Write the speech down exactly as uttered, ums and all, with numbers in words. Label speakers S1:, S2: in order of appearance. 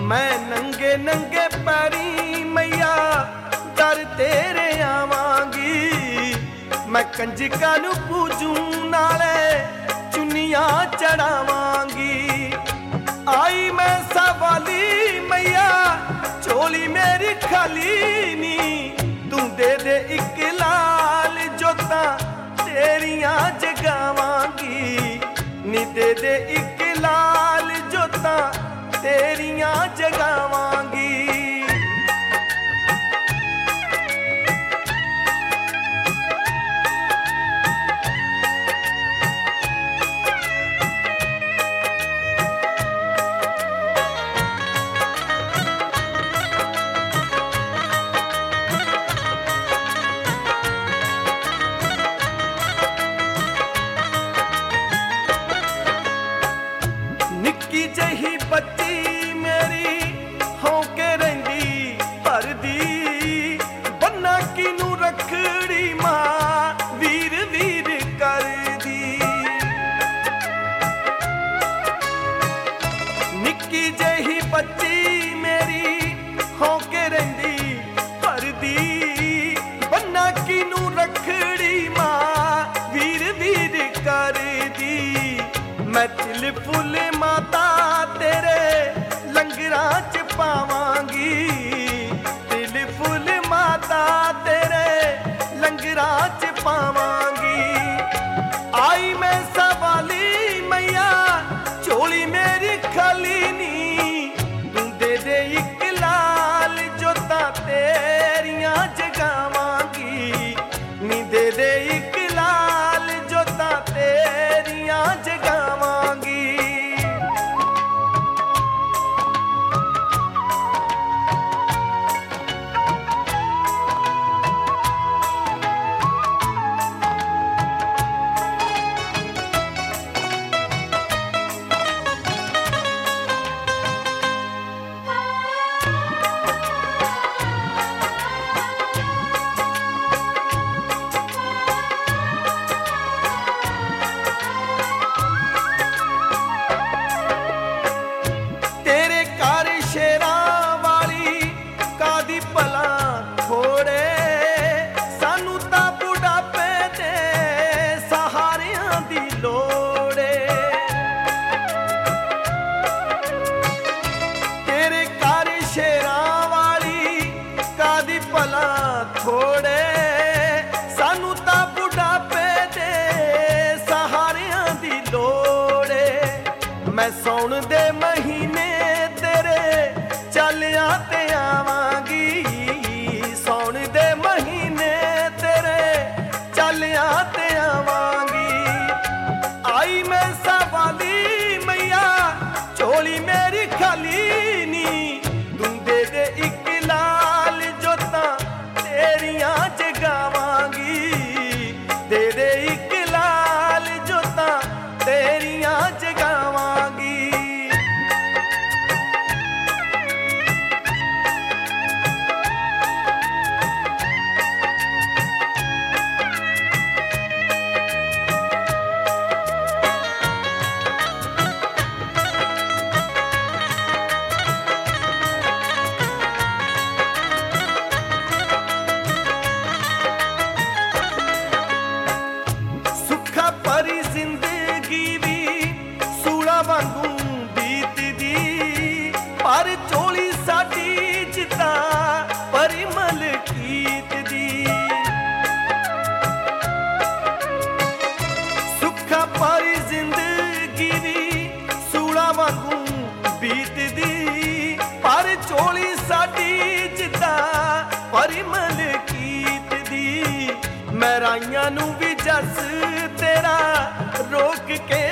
S1: मैं नंगे नंगे पैरी मैया दर तेरे आवांगी। मैं कंजका नू पूजू नाले चुनियां चढ़ावांगी। आई मैं सवाली मैया झोली मेरी खाली नी, तू दे दे इक लाल जोता तेरियां जगावांगी। नी दे दे इक लाल जोता तेरियां जगावांगी। निक्की जही बच्ची मेरी होके रहिंदी भरदी, बन्ना किनू रखड़ी मां वीर वीर करदी। निक्की जही बच्ची मेरी होके रहिंदी भरदी, बन्ना किनू रखड़ी मां वीर वीर करदी। मैं तिल फुल माता तेरे लंगरां च पावांगी। तिल फुल माता तेरे लंगरां च पावांगी। आई मैं सवाली मैया झोली मेरी खाली नी, तू दे दे इक लाल जोता तेरियां जगावांगी। नी दे दे इक लाल जोता तेरियां जगावांगी। तेरे घर शेरां वाली कादी भला थोड़े, सानू तां बुढ़ापे दे सहारियां दी लोड़े। तेरे घर शेरां वाली कादी भला थोड़े, सानू तां बुढ़ापे दे सहारियां दी लोड़े। मैं सौण दे महीने तेरे चलिया ते आवांगी। सौण दे महीने तेरे चलिया ते आवांगी। आई मैं सवाली मैया झोली मेरी खाली नी, तू दे दे इक लाल जोता तेरियां जगावांगी। दे दे इक लाल जोता तेरियां जगावांगी। सुखा भरी जिंदगी भी सूला वांगू बीतदी, पर झोली साडी जिद्दां परिमल कीत दी। सुखा भरी जिंदगी भी सूला वांगू बीतदी, पर झोली साडी जिद्दां परिमल कीत दी। मैं राइयां नू भी जस तेरा रोक के